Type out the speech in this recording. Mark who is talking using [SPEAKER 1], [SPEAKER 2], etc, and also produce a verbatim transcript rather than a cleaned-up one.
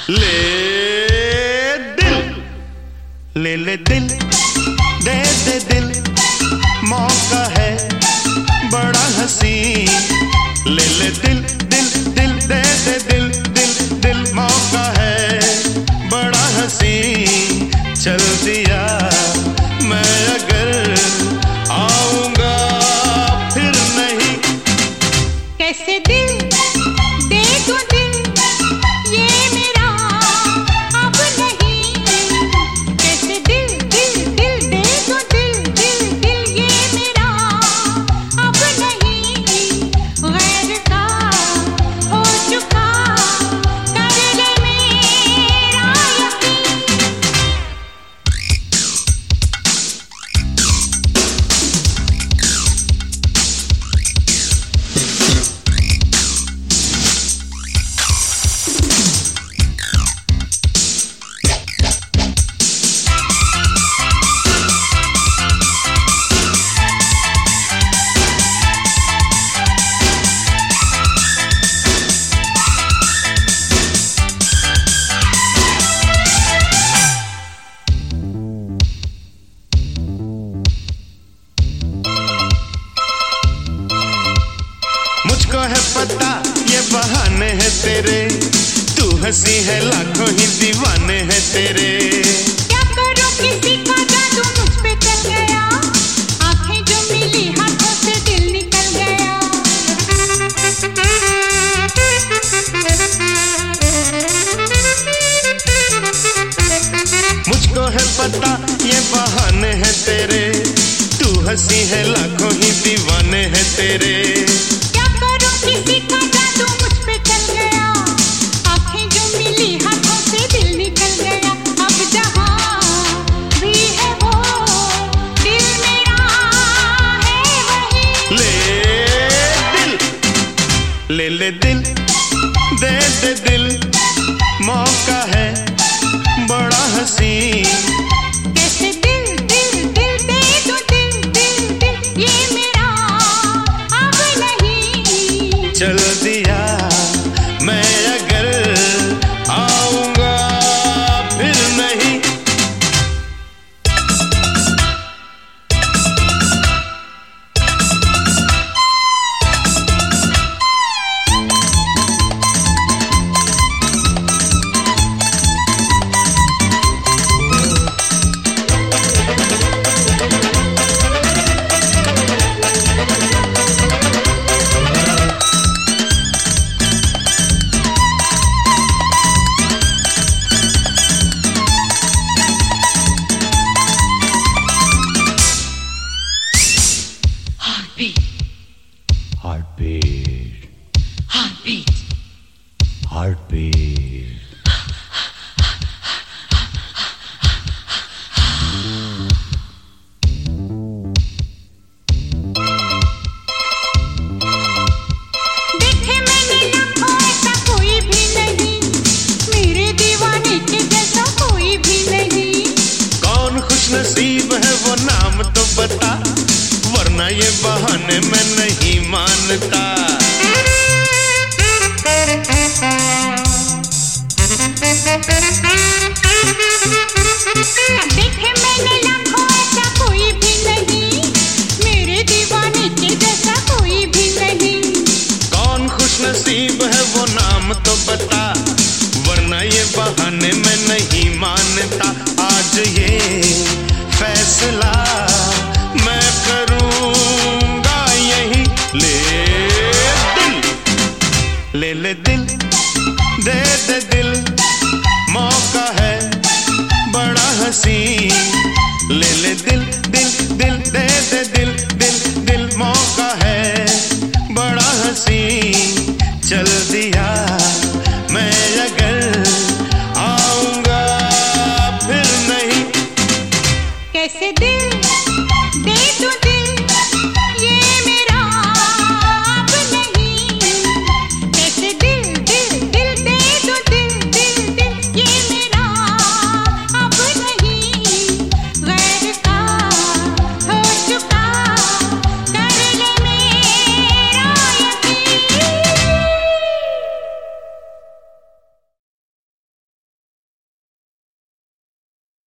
[SPEAKER 1] ले दिल, ले ले दिल, दे दे दिल, मौका है बड़ा हसीन। ले ले दिल, दिल, दिल, दे दे दिल, दिल, दिल, मौका है बड़ा हसीन। चल दिया मैं अगर आऊंगा फिर नहीं।
[SPEAKER 2] कैसे दिल दे दूं दिल, ये मेरा अब नहीं। कैसे दिल दिल दिल दे दूं दिल, दिल दिल, ये मेरा अब नहीं। गैर का हो चुका कर ले मेरा यकीन।
[SPEAKER 1] मुझको है पता ये बहाने हैं तेरे, तू हंसी है लाखों ही दीवाने हैं तेरे।
[SPEAKER 2] क्या करूं किसी का जादू मुझ पे चल गया, आंखें जो मिली हाथों से दिल निकल गया।
[SPEAKER 1] मुझको है पता ये बहाने हैं तेरे, तू हंसी है लाखों ही दीवाने हैं तेरे।
[SPEAKER 2] किसी का जादू मुझ पे चल गया, आंखें जो मिली हाथों से दिल निकल गया। अब जहां भी है वो दिल मेरा है वही।
[SPEAKER 1] ले दिल, ले ले दिल, दे दे दिल, मौका है बड़ा हसीन।
[SPEAKER 2] कैसे दिल दिल दिल दे दूं दिल, दिल दिल, ये मेरा अब नहीं।
[SPEAKER 1] चल दिया मैं अगर आऊंगा फिर नहीं।
[SPEAKER 2] Heartbeat,
[SPEAKER 1] Heartbeat,
[SPEAKER 2] heartbeat,
[SPEAKER 1] heartbeat.
[SPEAKER 2] देखे मैंने लाखों ऐसा कोई भी नहीं, मेरे दीवाने के जैसा कोई भी नहीं।
[SPEAKER 1] कौन खुशनसीब है वो नाम तो बता, वरना ये बहाने मैं नहीं मानता।
[SPEAKER 2] देखे मैंने लाखों ऐसा कोई भी नहीं, मेरे दीवाने के जैसा कोई भी नहीं।
[SPEAKER 1] कौन खुशनसीब है वो नाम तो बता, वरना ये बहाने मैं नहीं मानता। आज ये फैसला मैं करूंगा यही। ले दिल, ले ले दिल, दे दे दिल, मौका है बड़ा हसीन। ले ले दिल, दिल, दिल, दे दे दिल, दिल, दिल, मौका है बड़ा हसीन। चल दिया